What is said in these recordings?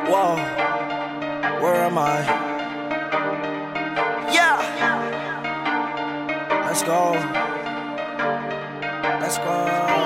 Whoa, where am I? Yeah, let's go. Let's go.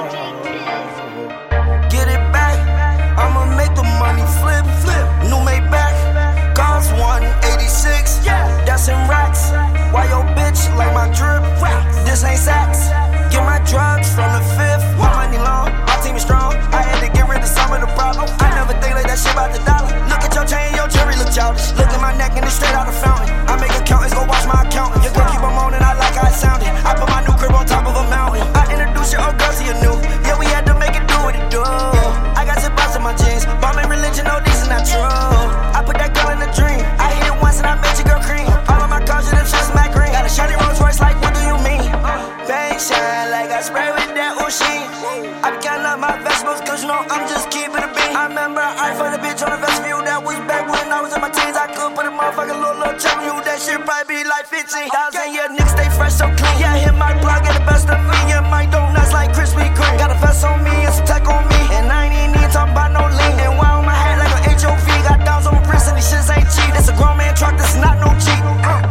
Get it back. I'ma make the money flip. New Maybach, cost 186. That's in racks. Why your bitch like my drip? This ain't sex. Get my drugs from the fifth. My money long, my team is strong. I had to get rid of some of the problems. I never think like that shit about the dollar. Look at your chain, your jewelry look childish. Look at my neck and it's straight out the fountain. I make accountants go watch my accountant. Your girl keep on moaning, I like how it sounded. I put my new crib on top of a mountain. I introduced your old girl to your new. Yeah, we had to make it do what it do. I got zip bouts in my jeans. Bombing religion, no, these is not true. I put that girl in a dream. I hit it once and I made your girl cream. All of my cars, them shit's my green. Got a shiny Rolls Royce, like, what do you mean? Bang shine like I spray with that Osheen. I be counting up my vegetables, cause you know I'm just keeping it bean. I remember I fucked a bitch on a vest view. That was back when I was in my teens. I could put a motherfucking little check on you. That shit probably be like 15,000. Yeah, niggas stay fresh, so clean. Yeah, hit my block, get the best of me. Yeah, my donuts like Krispy Kreme. Got a vest on me and some tech on me. And I ain't even talking about no lean. And why on my hat like an HOV. Got downs on my wrist and these shits ain't cheap. This a grown man truck, this is not no Jeep.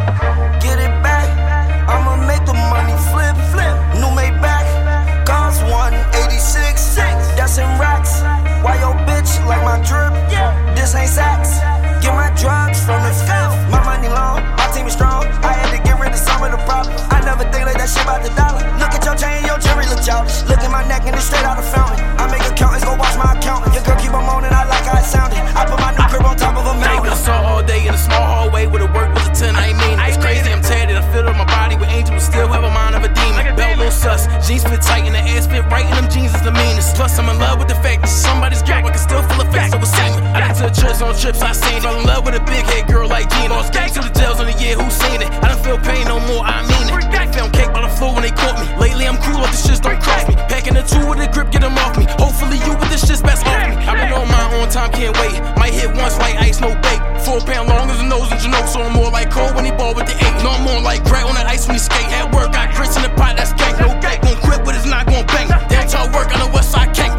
Get it back. I'ma make the money flip. New Maybach, cost 186. That's in racks. Why your bitch like my drip? This ain't sex. Get my drugs from the fifth. My money long, my team is strong. I had to get rid of some of the problems. I never think like that shit about the dollar. Look at your chain, your jewelry look childish. Look at my neck and it's straight out the fountain. I make accountants go watch my accountant. Your girl keep on moaning, I like how it sounded. I put my new crib on top of a mountain. I saw all day in a small hallway where the work was a 10. I ain't mean it. It's crazy, I'm tatted. I feel it on my body with angels, still have a mind of a demon. Belt little sus, jeans fit tight and the ass fit right, and them jeans is the meanest. Plus, I'm in love with the fact that somebody's girl, I can still feel a face over semen. I got to the church on trips, I seen it. Fell in love with a big head girl like Gina. Lost gang to the jails on the year, who seen it? I don't feel pain no more, I mean it. I found cake by the floor when they caught me. Lately, I'm cool, but the shits don't cross me. Packing the two with a grip, get them off me. Hopefully, you with the shits best off me. I've been on my own time, can't wait. Might hit once like ice, no bait. 4 pound long as the nose and Janot, so I'm more like Cole when he ball with the 8. No, I'm more like Gray on that ice when he skate. At work, got grits in the pot, that's gang. No bait, gon' quit, but it's not gon' bang. Downtown work on the west side, can't.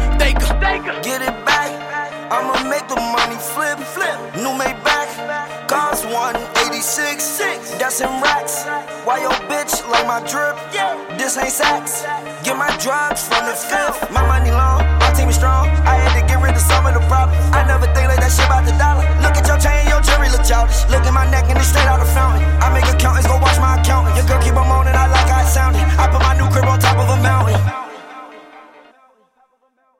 Get it back, I'ma make the money flip. New Maybach, cost 186. That's in racks. Why your bitch like my drip? This ain't sex. Get my drugs from the fifth. My money long.